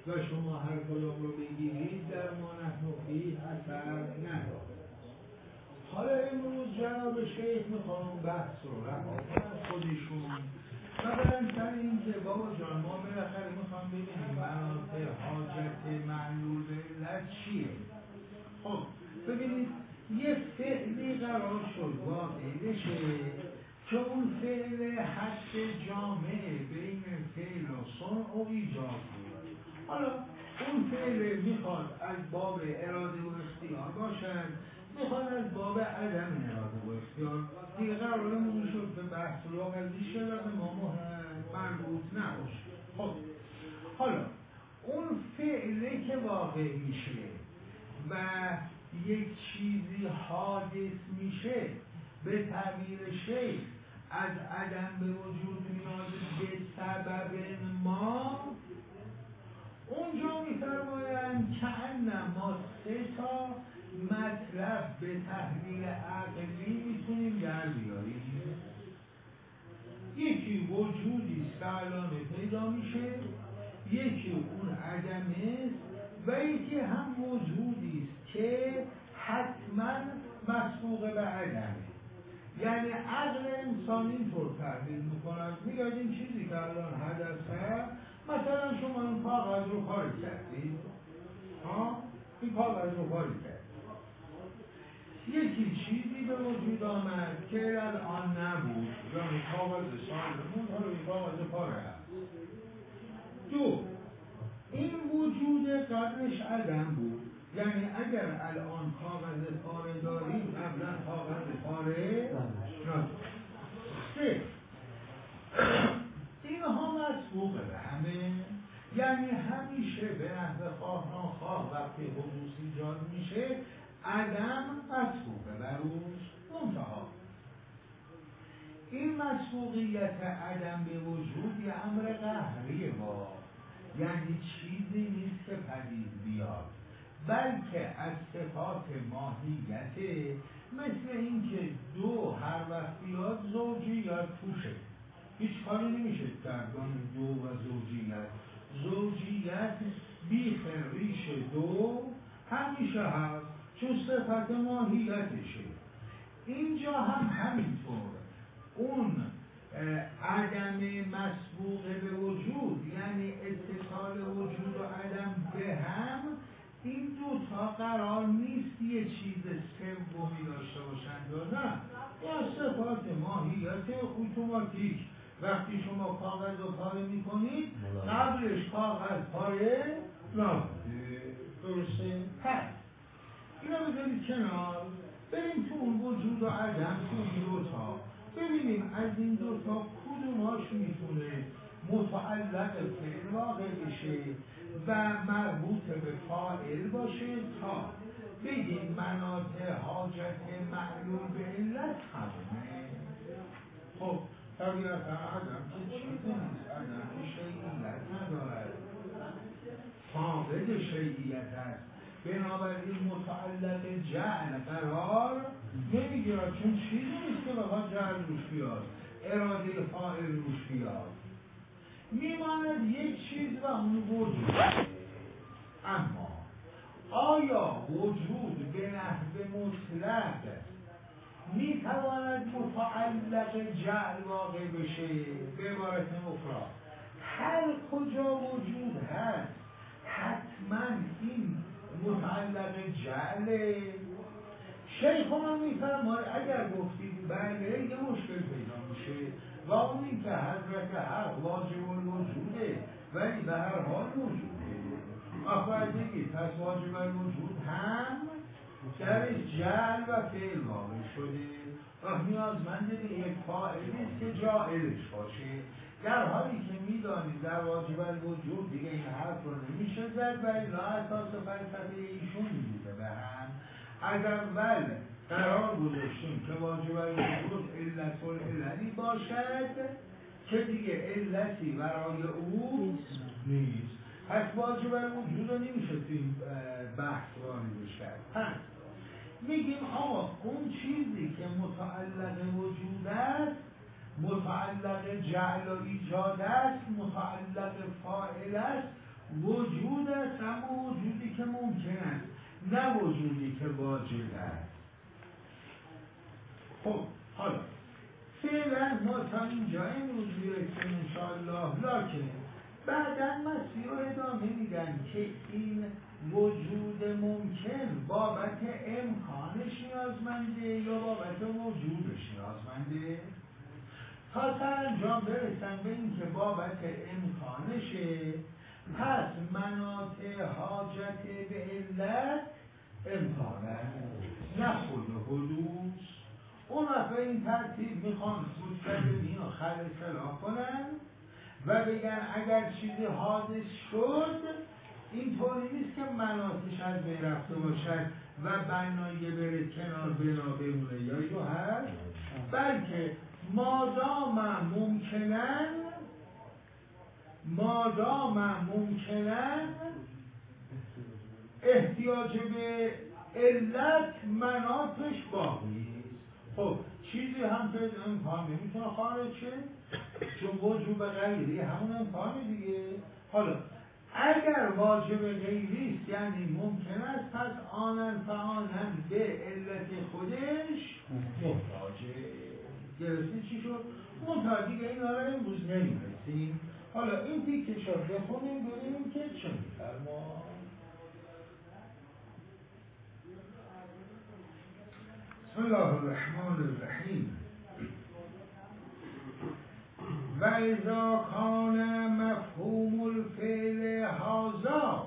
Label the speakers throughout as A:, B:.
A: و شما هر کدام رو بگیرید در ما نحنفی اثر نداره. حالا امروز جناب شیخ میخوام بحث رو رها کنم خودشون و برن سر این که بابا جان ما بالاخره میخوام ببینیم مناطق حاجت معلول به علت چیه. خب ببینید یه فعلی قرار شد واقع بشه که اون فعل حد جامع بین فعل و صنع و ایجاد بود. حالا اون فعل میخواد از باب اراده و اختیار باشد، میخواد از باب عدم اراده و اختیار. دیگه قرارمون شد به بحث لغوی شد و ما مربوط نباشه. خب حالا اون فعله که واقع میشه و یک چیزی حادث میشه به تعبیر شیخ از عدم به وجود میاد به سبب ما. اونجا میفرمایند که ما 3 تا مطلب به تحلیل عقلی میتونیم در بیاریم. یکی وجودی است که الان پیدا میشه، یکی اون عدمه و یکی هم وجودی است که حتما مسبوق به عدمه. یعنی عقل انسانی اینطور تحلیل میکند، میگه این چیزی که الان حدث هست، مثلا شما این کاغذ رو کاری کردید، این کاغذ رو کاری کرد، یکی چیزی به وجود آمد که الان نبود، یعنی کاغذ سالمون حالا این کاغذ پاره هست. 2 این وجود قبلش عدم بود، یعنی اگر الان کاغذ پاره داریم قبلا کاغذ پاره نداریم. 3 اینها مسبوق به همه، یعنی همیشه به نحو خواه ناخواه وقتی حدوث ایجاد میشه عدم مسبوقه بر اوش. منتها این مسبوقیت عدم به وجود یه امر قهریه، یعنی چیزی نیست که پدید بیاد، بلکه از صفات ماهیته. مثل اینکه 2 هر وقت بیاد زوجیت توشه، هیچ کاری نمیشه کرد با 2 و زوجیت بیخ ریش 2 همیشه هست چون صفت ماهیتشه. اینجا هم همینطور اون عدم مسبوق به وجود، یعنی اتصال وجود و عدم به هم، این 2 تا قرار نیست یه چیز سومی داشته باشند و نه، یا صفات ماهیت اتوماتیک. وقتی شما کاغذ رو پاره میکنید قبلش کاغذ پاره نبوده، درسته؟ پس اینا بذارید کنار، بریم تو اون وجود و عدم، تو این 2 تا ببینیم از این 2 تا کدوماش میتونه متعلق فعل واقع بشه و مربوط به فاعل باشه تا بگیم مناطق حاجت معلول به علت همونه. خب طبیعتا عدم که چیزی نیست، عدم که شیعیت ندارد، فاقد شیعیت هست، بنابراین متعلق جعل قرار نمیگیرد چون چیزی نیست که بخواد جعل روش بیاد، اراده فاعل روش بیاد، میماند یک چیز و اون وجود. اما آیا وجود به نحو مطلق میتواند متعلق جعل واقع بشه؟ به عبارت اخرى هر کجا وجود هست حتما این متعلق جعله. شیخ هم میفرماید اگر گفتید بله یه مشکل پیدا میشه و اون این که حضرت حق واجب الوجوده ولی به هر حال وجوده. باید بگید پس واجب الوجود هم درش جعل و فعل واقع شده و نیازمند یک فاعل نیست که جاعلش باشه، در حالی که میدانید در واجب الوجود دیگه این حرف رو نمیشه زد و اینا اساس فلسفه ایشون میده به هم. از اول قرار گذاشتیم که واجب الوجود علت العللی باشد که دیگه علتی برای او نیست، پس واجب الوجود رو نمیشه تو این بحث واردش کرد. پس میگیم آقا اون چیزی که متعلق وجود است، متعلق جعل و ایجاد است، متعلق فاعل است، وجود است، اما وجودی که ممکن است، نه وجودی که واجب است. خب حالا فعلا ما تا اینجا امروز میرسیم انشاءالله، لکن بعدا مسیر رو ادامه میدن که این وجود ممکن بابت امکانش نیازمنده یا بابت وجودش نیازمنده. تا سرانجام برسن به این که بابت امکانشه، پس مناط حاجت به علت امکانه نه خود حدوث. اون به این ترتیب میخوان متکلمین رو اصلاح کنن و بگن اگر چیزی حادث شد اینطوری نیست که مناطش از بین رفته باشد و بنایی بره کنار بنا بمونه یا یو هست، بلکه مادام ممکنن احتیاج به علت مناطش باقی. خب چیزی هم که امکان نمیتونه خارج شه، چون وجوب غیری همون امکانه دیگه. حالا اگر واجب غیری است یعنی ممکن است، پس آنن فآنن به علت خودش محتاجه. گرفتی چی شد؟ منتها دیگه اینا رو امروز نمیرسیم. حالا این تیکش رو بخونیم ببینیم که چه میفرما. بسم الله الرحمن الرحیم. و اذا کان مفهوم الفعل هذا،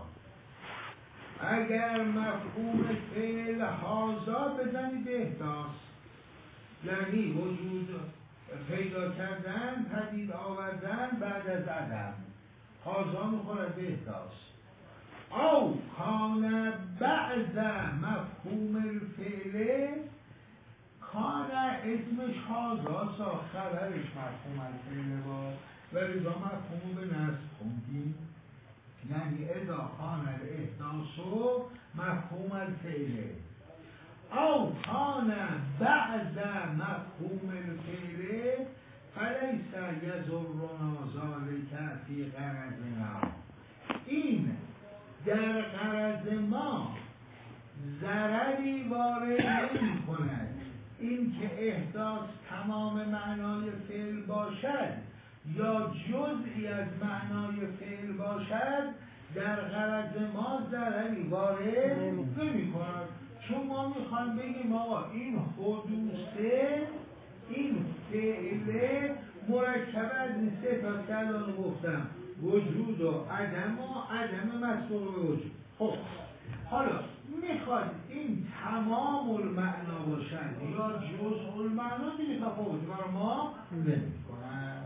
A: اگر مفهوم فعل هذا بزنی بهداست، یعنی وجود پیدا کردن، پدید آوردن بعد از عدم، هذا میخورد بهداست. او کان بعد مفهوم الفعل، کان اسمش هازا خبرش مفهوم الفعل با و رضا مفهوم به نصب خوندیم، یعنی اذا کان الاحداث مفهوم الفعل او کان بعد مفهوم الفعل فلیس یضرنا ذلک فی غرضنا. این در غرض ما ضرری وارد نمی کند. این که احداث تمام معنای فعل باشد یا جزئی از معنای فعل باشد، در غرض ما ضرری وارد نمی کند. چون ما میخوایم بگیم آقا این حدوثه، این فعل مرکب از این سه تا که الان گفتم، وجود و عدم مسبوق به وجود. خب حالا میخواد این تمام المعنا باشد یا جزء المعنا، دیگه تفاوت برای ما نمی‌کنه.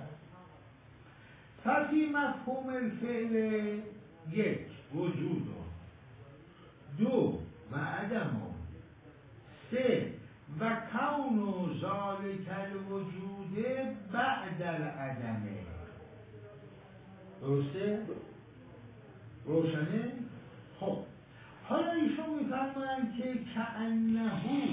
A: ففی مفهوم الفعل یک وجود، دو و عدم، سه و کون ذالک الوجود بعد العدم. درسته؟ روشنه؟ خب حالا ایشون میفرمایند که کأنه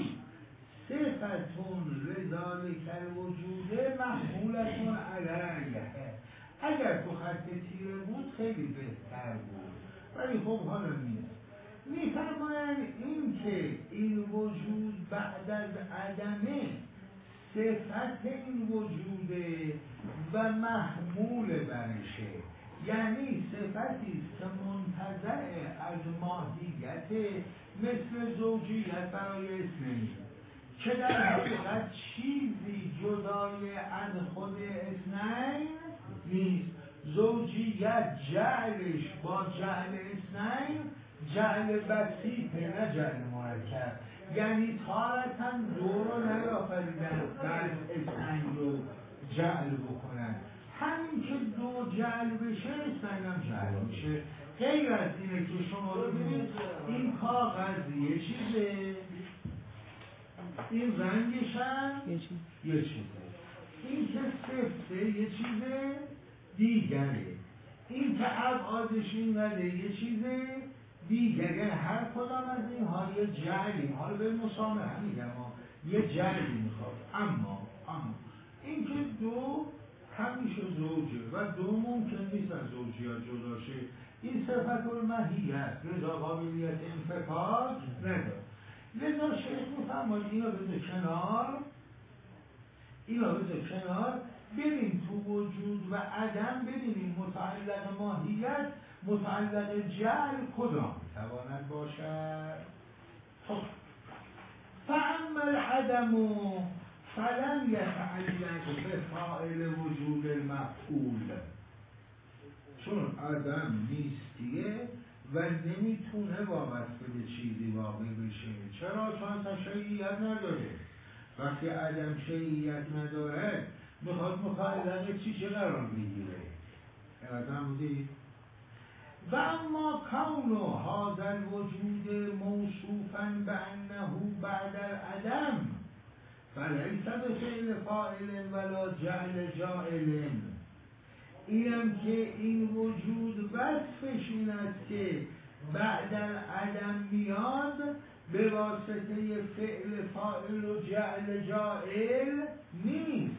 A: صفتون لذالک الوجود محمولتون علیه. اگر تو خط تیره بود خیلی بهتر بود، ولی خب حالا نیست. میفرمایند این که این وجود بعد از عدمه صفت این وجوده و محمول برشه، یعنی صفتی که منتزع از ماهیت مثل زوجیت برای اثنین، که در حقیقت چیزی جدای از خود اثنین نیست. زوجیت جعلش با جعل اثنین جعل بسیطه نه جعل مرکب، یعنی تارتاً دو رو نیافریدن بعد اثنین رو جعل بکنن. همین که دو جعل بشه اثنین هم جعل میشه. غیر از اینه که شما رو ببینید این کاغذ یه چیزه، این رنگش هم یه چیزه، این که سفته یه چیزه دیگره، این که ابعادش اینقدر یه چیزه دیگره. هر کدام از این ها یه جعلی، حالا به مسامحه میگم یه جعلی میخواد. اما این که دو همیشه زوجه و دو ممکن نیست از زوجیات جدا شه، این صفت الماهیت لذا قابلیت انفکاک نداره. لذا شیخ میفرماید اینا بذار کنار، ببین تو وجود و عدم ببینیم متعلق ماهیت متعلق جعل کدام تواند باشد. خب فاما العدم فلم یتعلق به فاعل وجود المفعول، چون عدم نیستیه و نمیتونه وابسته به چیزی واقع بشه. چرا؟ چون اصلا شیعیت نداره. وقتی عدم شیعیت نداره میخواد متعلق چی قرار بگیره؟ عدم بودی؟ و اما کون هذا الوجود موصوفا بانه بعد العدم فلیس بفعل فاعل ولا جعل جاعل. اینم که این وجود وصفش این است که بعد العدم میاد به واسطه فعل فاعل و جعل جاعل نیست.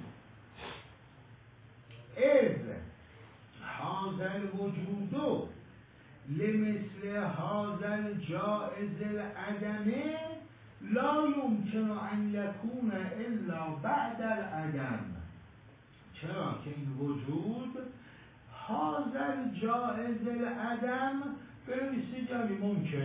A: اذ هذا الوجود لمثل هذا الجائز العدم لا يمكن ان يكون الا بعد العدم. چرا که این وجود هذا الجائز العدم بنویسید یعنی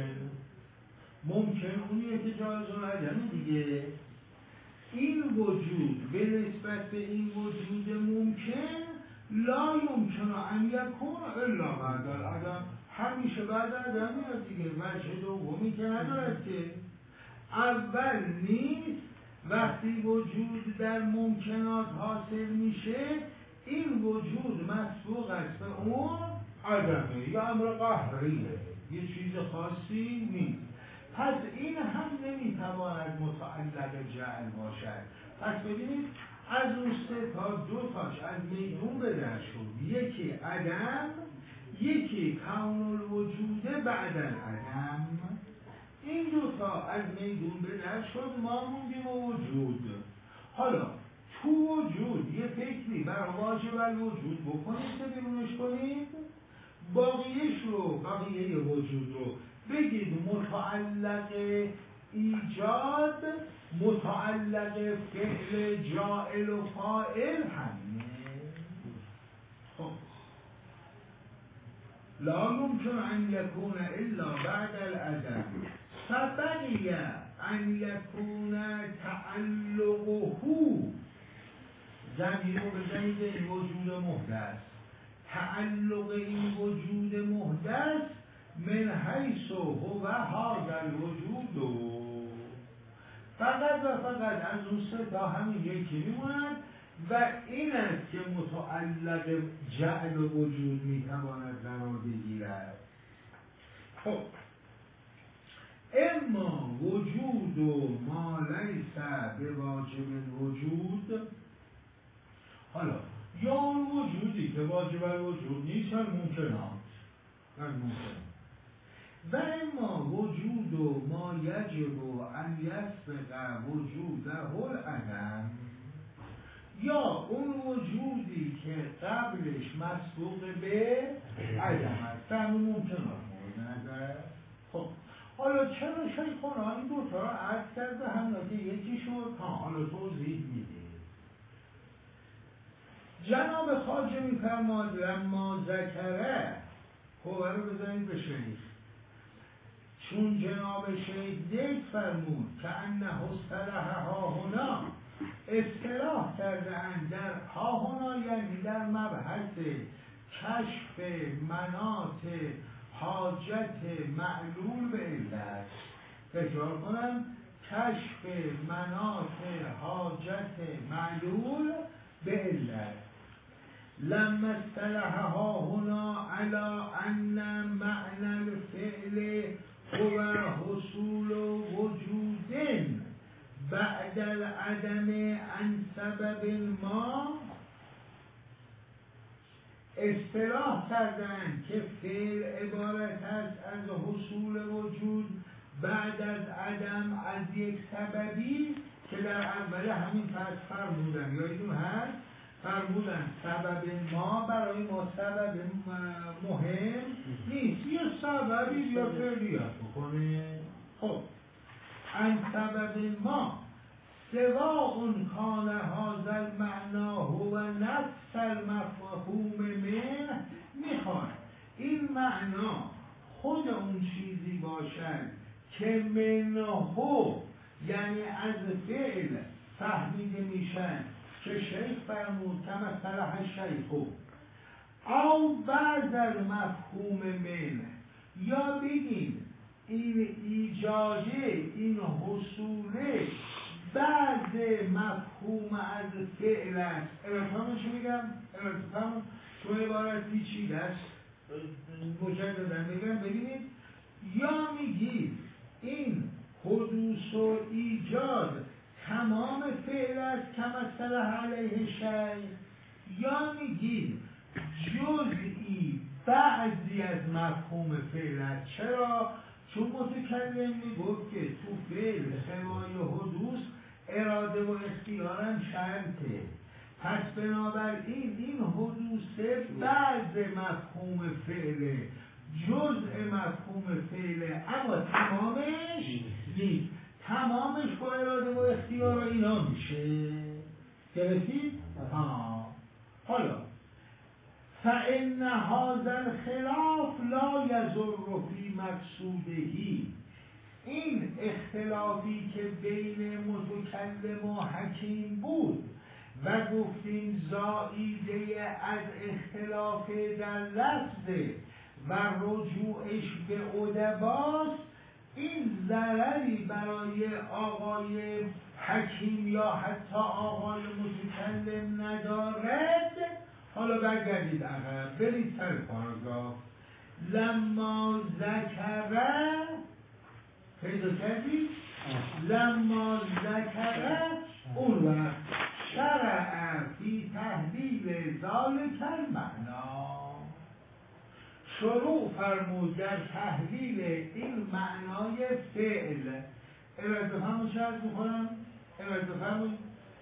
A: ممکن اونیه که جایز العدم دیگه. این وجود به نسبت به این وجود ممکن لا یمکن ان یکون الا بعد العدم، همیشه بعد عدم میاد دیگه. وجه دومی که ندارد که اول نیست. وقتی وجود در ممکنات حاصل میشه این وجود مسبوق است به اون عدمه یا امر قهریه، یه چیز خاصی نیست. پس این هم نمیتواند متعلق جعل باشد. پس ببینید از اون سه تا دو تاش از میدون به در شد، یکی عدم، یکی کون الوجود بعد العدم. این دو تا از میدون به در شد، ما موندیم وجود. حالا تو وجود یه فکری برای واجب الوجود بکنید که بیرونش کنید، بقیه وجود رو بگید متعلق ایجاد، متعلق فعل جائل و فاعل همینه. خب لا يمكن ان يكون الا بعد العدم فبقي ان يكون تعلقه، زمین رو بزنید این وجود محدث، تعلق این وجود محدث من حیث هو هذا الوجود، فقط و فقط از اون سه تا همین یکی میموند و این است که متعلق جعل وجود میتواند قرار بگیرد. خب اما وجود و ما لیس به واجب الوجود، حالا یا اون وجودی که واجب الوجود نیست هم ممکنات و اما وجود و ما یجب ان یسبق وجوده العدم، یا اون وجودی که قبلش مسبوق به عدم است. همون ممکنات مورد نظر. خب حالا چرا شیخونا این دوتا را عرض کرده هم که یکی شد؟ حالا توضیح میده. جناب خواجه میفرماد لما ذکره، خوبه رو بزنید به شیخ، چون جناب شیخ دید فرمود که انه اصطلح هاهنا، اصطلاح کرده اند در هاهنا یعنی در مبحث کشف مناط حاجت معلول به علت. تکرار کنم، کشف مناط حاجت معلول به علت. لما اصطلحها هنا على ان معنى الفعل هو حصول وجود بعد العدم عن سبب ما، اصطلاح کردن که فعل عبارت است از حصول وجود بعد از عدم از یک سببی که در اول همین پس فرمودن یادتون هست فرمودن سبب ما برای ما سبب مهم نیست، یا سببی یا فعلیت بکنه. خب ان سبب ما سواء کان هذا المعنا هو نفس المفهوم من، میخوان این معنا خود اون چیزی باشد که منهو یعنی از فعل فهمیده میشن که شیخ فرمود که مثلا شیخو او بعض المفهوم من، یا بگیم این ایجاده این حصوله بعض مفهوم از فعل است. ارتفامش میگم ارتفام تو عبارتی چی است مجددن میگم ببینید، یا میگید این حدوث و ایجاد تمام فعل است که مثلا علیه شیء، یا میگید جزئی بعضی از مفهوم فعل است. چرا؟ چون متکلم میگفت که تو فعل سمای حدوث اراده و اختیارم شرطه، پس بنابراین این حدوث بعض مفهوم فعله، جزء مفهوم فعله، اما تمامش نیست. تمامش با اراده و اختیار و اینا میشه. گرفتید؟ حالا فإن هذا الخلاف لا يضر في مقصودهی، این اختلافی که بین متکلم و حکیم بود و گفتیم زائیده از اختلاف در لفظ و رجوعش به ادباست، این ضرری برای آقای حکیم یا حتی آقای متکلم ندارد. حالا برگردید عقب برید سر پاراگراف. لما ذکره پیدا کردید؟ لما ذکره اون وقت شرع فی تحلیل ذالک المعنا، شروع فرمود در تحلیل این معنای فعل. ارائه همون چه از میکنم؟ ارائه همون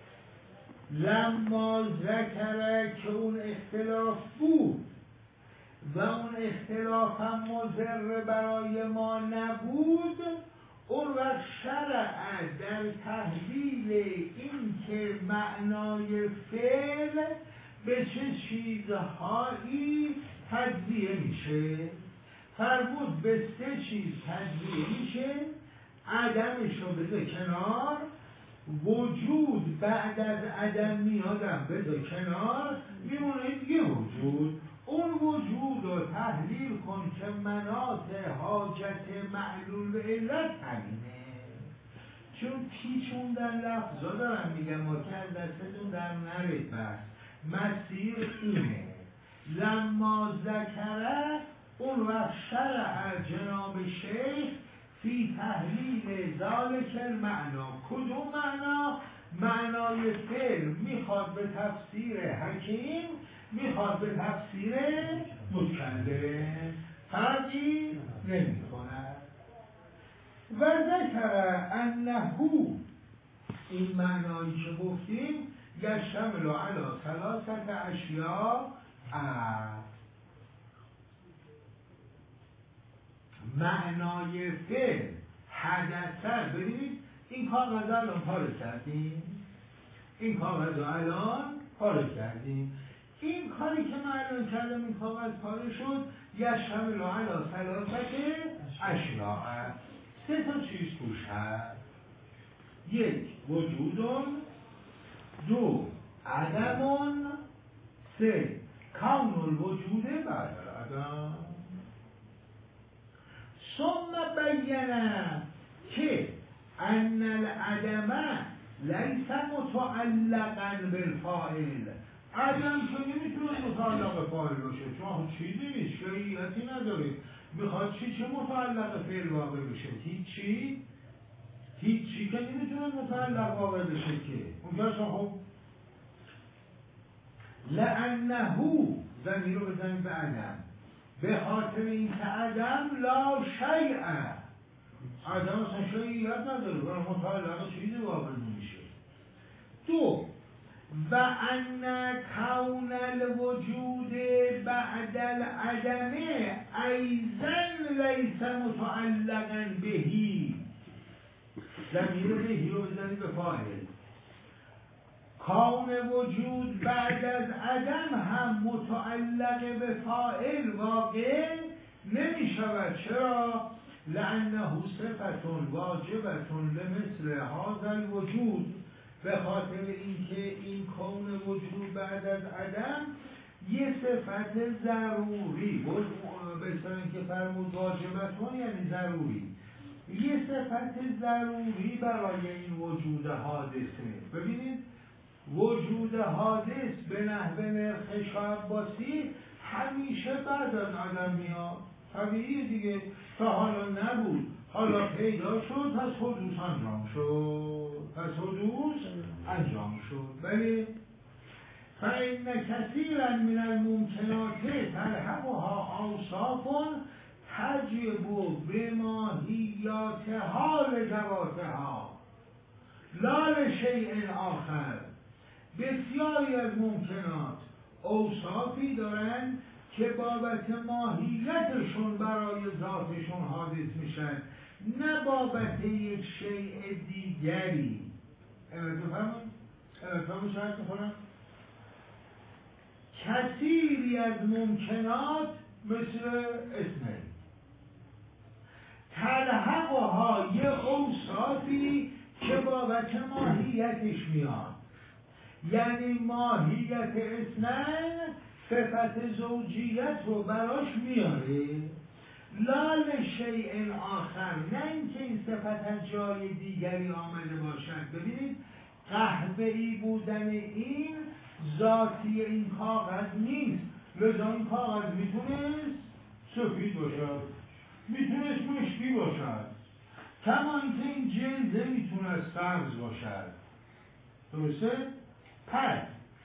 A: لما ذکره که اون اختلاف بود و اون اختلاف هم مضر برای ما نبود، اون وقت شرع در تحلیل این که معنای فعل به چه چیزهایی تجزیه میشه. فرمود به 3 چیز تجزیه میشه، عدمش رو بذار کنار، وجود بعد از عدم میادم بذار کنار، میمونه یه وجود. اون وجود رو تحلیل کن که مناط حاجت معلول علت همینه. چون پیچوندن لفظا دارم میگم ما که از دستتون در نرید بس مسیر اینه. لما ذکره اون وقت شرع جناب شیخ فی تحلیل ذالک المعنا. کدوم معنا؟ معنای فعل میخواد به تفسیر حکیم، میخواد به تفسیر متکلم، فرقی نمی کند. و ذکر انهو، این معنایی که گفتیم یشتمل علی 3 اشیاء، معنای فعل حدثن. ببینید این کاغذ الان پاره کردیم، این کاغذ الان پاره کردیم، این کاری که من الان کردم این کاغذ پاره شد یشتمل علی 3 اشیاء، 3 تا چیز توش هست. 1 وجودون، 2 عدمون، 3 کون الوجود بعد العدم. ثم بیانه که ان العدم لیس متعلقا بالفاعل، عدم که نمیتونه متعلق فاعل باشه، چون چیزی نیست، شیعیتی نداره. میخواد چی چه متعلق فعل واقع بشه؟ هیچی که نمیتونه متعلق واقع بشه که اونجا خب لانهو ضمیر رو بزنید به عدم، به خاطر این که عدم لا شیء، عدم اصلا شیعیت نداره، برای متعلق چیزی واقع نمیشه. 2 و ان کون الوجود بعد العدم ایضا لیس متعلقا بهی، ضمیر بهی رو بزنی به فاعل. کون وجود بعد از عدم هم متعلق به فاعل واقع نمی شود. چرا؟ لانه صفت واجبت لمثل هذا الوجود، به خاطر اینکه این کون وجود بعد از عدم یه صفت ضروری بود. بسیاری که فرمود واجبتون یعنی ضروری، یه صفت ضروری برای این وجود حادثه. ببینید وجود حادث به نحو نرخ شعباسی همیشه بعد از عدم میاد، طبیعی دیگه. تا حالا نبود، حالا پیدا شد، پس حدوث انجام شد. بله. فإن كثيرا من الممكنات تلحقها أوصاف تجب بماهیاتها لذواتها لا لشیء آخر. بسیاری از ممکنات اوصافی دارن که بابت ماهیتشون برای ذاتشون حادث میشن، نه بابت یک شیء دیگری. بفرمایید شاید میخورم. کثیری از ممکنات مثل اثنین تلحقها یه اوصافی که بابت ماهیتش میاد، یعنی ماهیت اثنین صفت زوجیت رو براش میاره، لا لشیء آخر، نه اینکه این صفت از جای دیگری آمده باشد. ببینید قهوه‌ای بودن این ذاتی این کاغذ نیست، لذا این کاغذ میتونست سفید باشد، میتونست مشکی باشد، کما اینکه این جلده میتونست سبز باشد. درسته؟ پس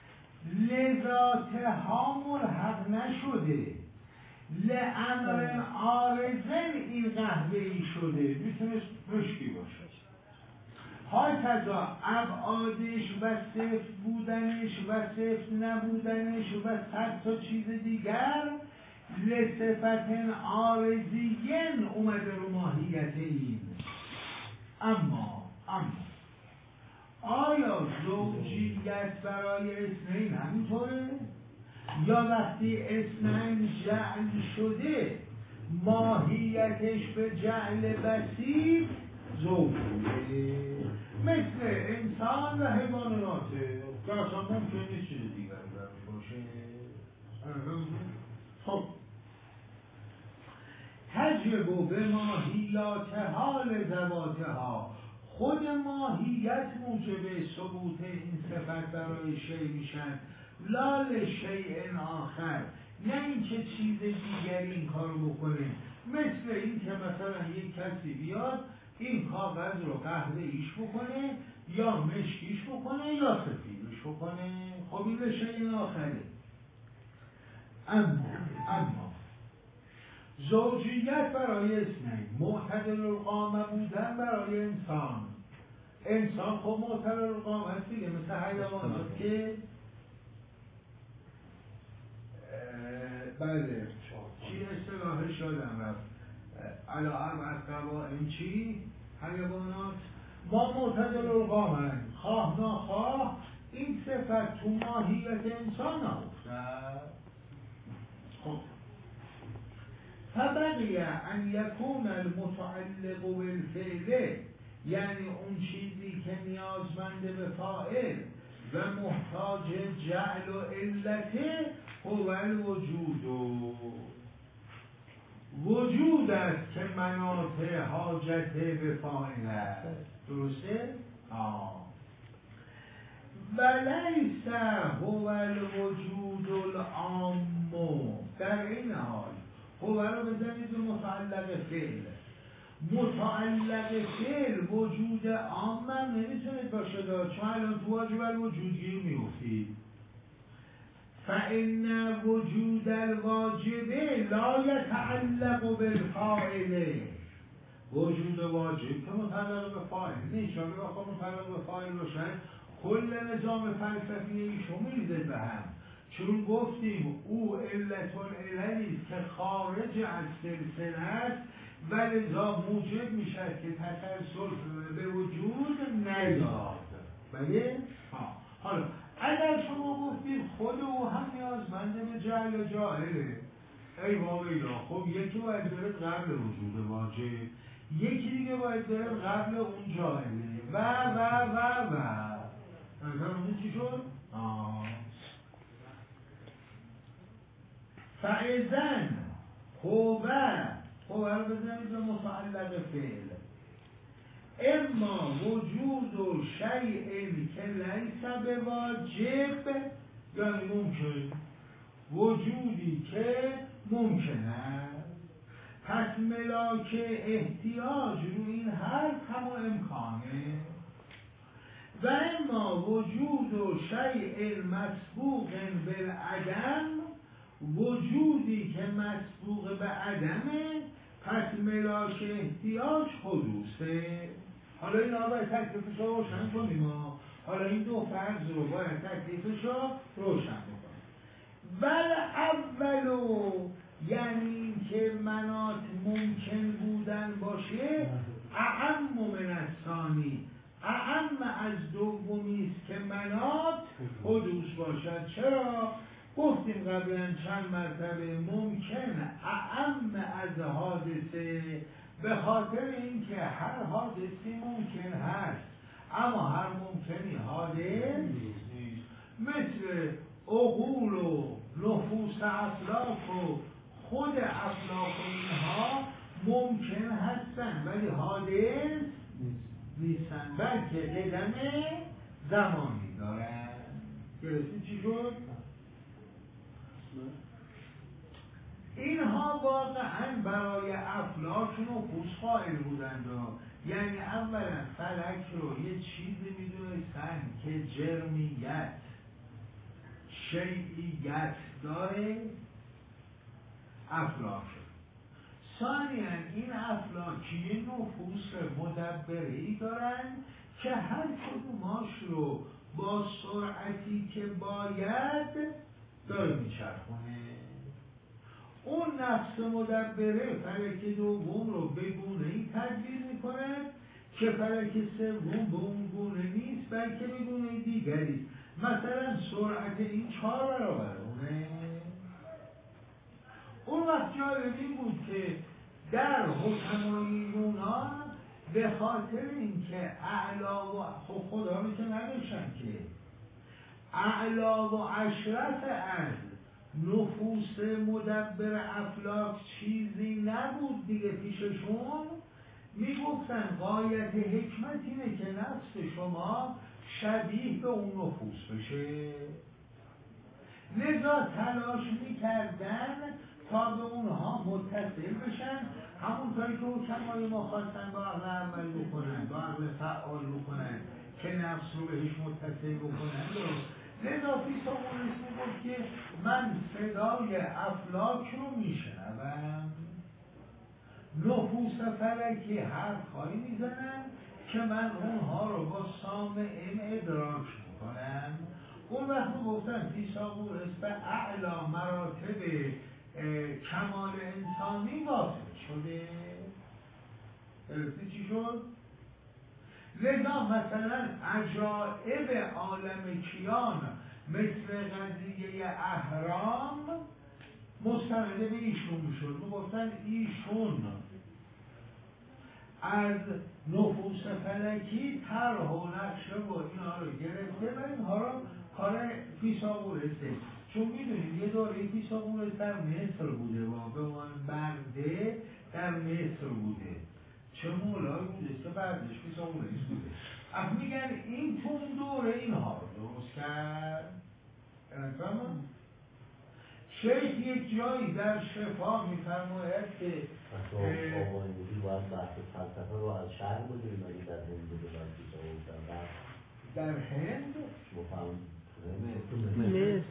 A: لذاتها ملحق نشده، لامر عارضن این قهوه‌ای شده، میتونست مشکی باشد. هاکذا ابعادش و صفت بودنش و صفت نبودنش و صد تا چیز دیگر لصفت عارضین اومده رو ماهیت این. اما آیا زوجیت برای اثنین همینطوره؟ یا وقتی اثنین جعل شده ماهیتش به جعل بسیط زوجیه، مثل انسان و حیواناته که اصلا ممکنه چیز دیگری برش باشه. خب تجب به ماهیاتها لذواتها، خود ماهیت موجب ثبوت این صفت برای شیء میشن، لا لشیء آخر، نه اینکه چیز دیگری این کارو بکنه. مثل این که مثلا یک کسی بیاد این کاغذ رو قهوه‌ایش بکنه یا مشکیش بکنه یا سفیدش بکنه، خب این لشیء آخره. اما زوجیت برای اثنین، معتدل القامه بودن برای انسان خب معتدل القامه هست دیگه، مثل حیوانات که بله چی اصطلاحش یادم رفت، علی اربع قوائم چی؟ حیوانات ما معتدل القامه، خواه ناخواه این صفت تو ماهیت انسان نهفته. خب فبقی ان یکون المتعلق بالفعل، یعنی اون چیزی که نیازمند به فاعل و محتاج جعل و علته هو وجود است که مناط حاجت به فاعل است. درسته؟ ولیس هو الوجود العام، در این حال هو رو بزنید به متعلق فعل. متعلق فعل وجود عام هم نمیتونه باشه، چون الان تو واجب الوجود گیر میفتید. فإن وجود الواجب لا يتعلق بالفاعل، وجود واجب که متعلق به فاعل نیست، اگه بخواه متعلق به فاعل باشه کل نظام فلسفی ایشون میریزه به هم، چون گفتیم او علت العللی که خارج از سلسله است و لذا موجب میشه که تسلسل به وجود نیاد. بله؟ حالا اگر شما گفتید خود او هم نیازمنده به جعل جاهله، ای واقعا خب یکی باید بره قبل وجود واجب، یکی دیگه باید بره قبل اون جاهله و اون چی شد؟ فعزن خوبه رو بزنید به متعلق فعل، اما وجود و شیء که لیس به واجب، یعنی ممکن، وجودی که ممکن است، پس ملاک احتیاج رو این حرف هم امکانه. و اما وجود و شیء مسبوق بالعدم، وجودی که مسبوق به عدمه، پس ملاک احتیاج حدوثه. حالا این باید تکلیفش رو روشن کنیم، حالا این دو فرض رو باید تکلیفش رو روشن کنیم. ول اولو یعنی که منات ممکن بودن باشه، اعم من الثانی، اعم از دومیست که منات حدوث باشد. چرا؟ گفتیم قبلا چند مرتبه ممکن اعم از حادثه، به خاطر اینکه هر حادثی ممکن هست اما هر ممکنی حادث نیست. مثل عقول و نفوس افلاک و خود افلاک و اینها ممکن هستن ولی حادث نیستن، بلکه قدم زمانی دارن. گرفتی چی شد؟ اینها واقعا برای افلاک نفوس قائل بودند، یعنی اولا فلک رو یه چیزی میدونستن که جرمیت شیعیت داره، افلاک. ثانیا این افلاکی نفوس مدبره‌ای دارن که هر کدوماش رو با سرعتی که باید داره میچرخونه. اون نفس مدبره فلک دوم رو به گونه‌ای تدبیر میکنه که فلک سوم به اون گونه نیست، بلکه به گونه دیگری. مثلا سرعت این 4 برابر اونه. اون وقت جالب این بود که در حکمای یونان به خاطر اینکه اعلا و خدا رو که نداشتن که اعلا و اشرف از نفوس مدبر افلاک چیزی نبود دیگه پیششون، میگفتن غایت حکمت اینه که نفس شما شبیه به اون نفوس بشه، لذا تلاش میکردن تا به اونها متصل بشن، همونطوری که حکمای ما خواستن با عقل عمل بکنن، با عقل فعال بکنن که نفس رو بهش متصل بکنن. لذا فیثاغورس میگفت که من صدای افلاک رو میشنوم، نفوس فلکی حرفهایی میزنن که من اونها رو با سامعین ادراک میکنم. اون وقت گفتن فیثاغورس به اعلی مراتب کمال انسانی واصل شده. چی شد؟ لذا مثلا عجائب عالم کیان مثل قضیه اهرام مستند به ایشون میشد. گفتن ایشون از نفوس فلکی طرح و نقشه و اینها رو گرفته و اینها رو کار فیثاغورسه. چون میدونید یه دوره فیثاغورس در مصر بوده و به عنوان برده در مصر بوده، چه مولایی بوده که بعدش فیثاغورس بوده. اب میگن این تو اون دوره اینها رو درست کرد. شیخ یک جایی در شفا میفرماید که
B: آقایونی باید بحث فلسفه رو از شهر بودیم ولی در هند بوده
A: در هند
B: مفهم
A: مصر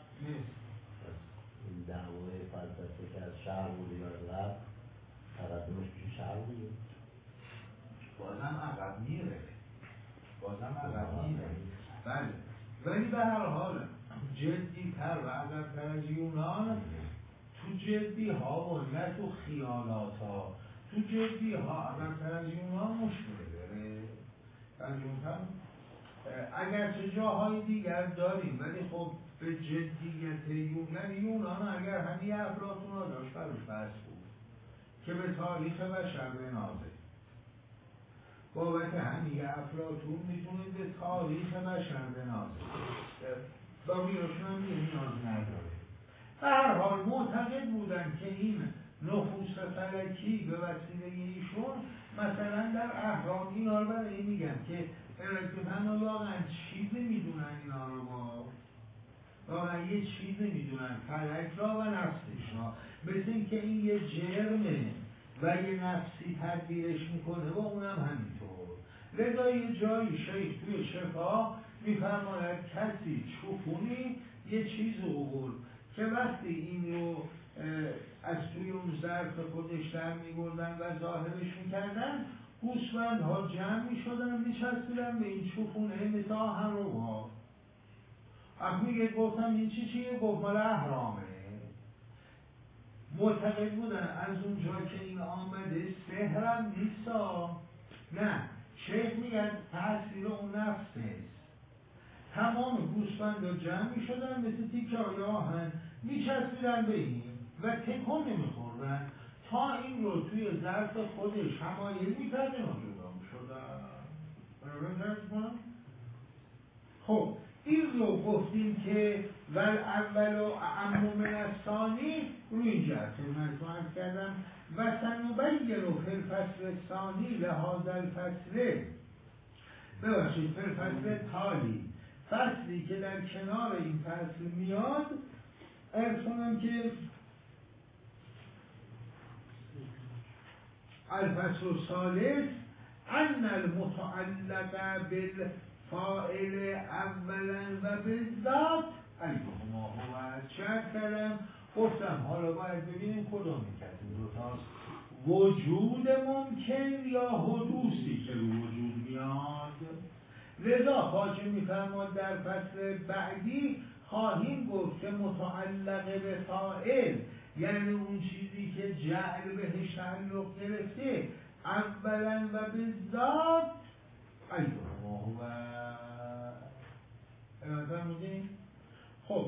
B: این دعوای فلسفه که از شهر بودیم از غرب تقدمش پیش شهر بودیم
A: بازم عقب میره بله، ولی به هر حال جدی تر و عقب‌تر از یونان تو جدی ها و نه تو خیالات ها، تو جدی ها عقب‌تر از یونان مشکل داره. اگرچه جاهای دیگر داریم ولی خب به جدیت یونان اگر همین افلاطون را داشت بروش بحث بود که به تاریخ بشر بنازه. بابت همین افلاطون میتونید به تاریخ بشر بنازه با بیرشون هم نیاز نداره. به هر حال معتقد بودن که این نفوس فلکی به وسیله ایشون مثلا در اهرام اینا رو برای میگن که ارکتن واقعا چیزی میدونن اینا رو واقعا یه چیزی میدونن فلک را و نفسش را، مثل این که این یه جرمه و یه نفسی تدبیرش میکنه و اونم همینطور. لذا یه جایی شیخ توی شفا میفرماید کسی چوپونی یه چیز رو که وقتی این رو از توی اون ظرف خودش در میبردن و ظاهرش میکردن گوسفندها جمع میشدن میچسبیدن به این چوپونه مثل آهن رو ها. میگه گفتم این چیه؟ گفت مال اهرامه. معتقد بودن از اونجا که این آمده سحرم نیستا، نه شیخ میگن تأثیر اون نفسه. تمام گوسفندها جمع میشدن مثل تیکه های آهن میچسبیدن به این و تکون نمیخوردن تا این رو توی ظرف خودش همایل میکردن و جدا میشدن. خب این رو گفتیم که ول اول و اعم من الثانی رو این جهت خدمتتون کردم و سنبین فی الفصل الثانی لهذا الفصل، ببخشید فی الفصل تالی، فصلی که در کنار این فصل میاد، عرض کنم که الفصل الثالث ان المتعلق بالفاعل اولا و بالذات ایهما هو. چند کردم گفتم حالا باید ببینیم کدوم کسی دوتاست، وجود ممکن یا حدوثی که رو وجود میاد. لذا خواجه میفرماد در فصل بعدی خواهیم گفت که متعلق به فاعل یعنی اون چیزی که جعل بهش تعلق گرفته اولا و بالذات ایهما هو. خب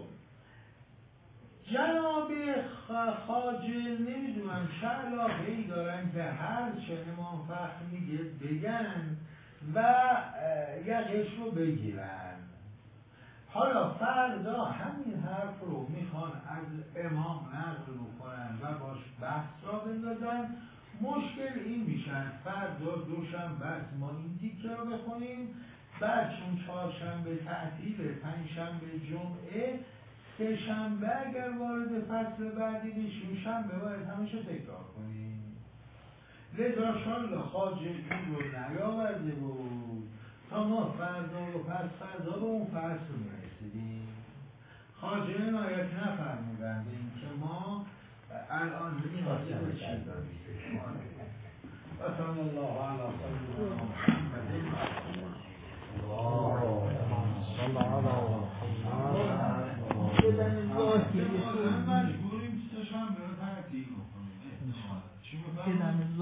A: جناب خواجه نمیدونم چه علاقه‌ای دارن که هر چه امام فخر میگه بگن و یقش رو بگیرن. حالا فردا همین حرف رو میخوان از امام نقل کنن و باش بحث را بندازن. مشکل این میشن فردا دوشنبه ما این تیکه رو بخونیم، بعد چون چهارشنبه تعطیل، پنجشنبه جمعه، سه شنبه اگر وارد فصل بعدی بشیم شنبه باید همیشه تکرار کنیم. لذا شالله خواجه این رو نیاورده بود تا ما فردا و پس فردا به اون فصل میرسیدیم. خواجه نایت نفرمودن به این که ما الان نیازی به چیز داریم. و صلی الله علی سیدنا محمد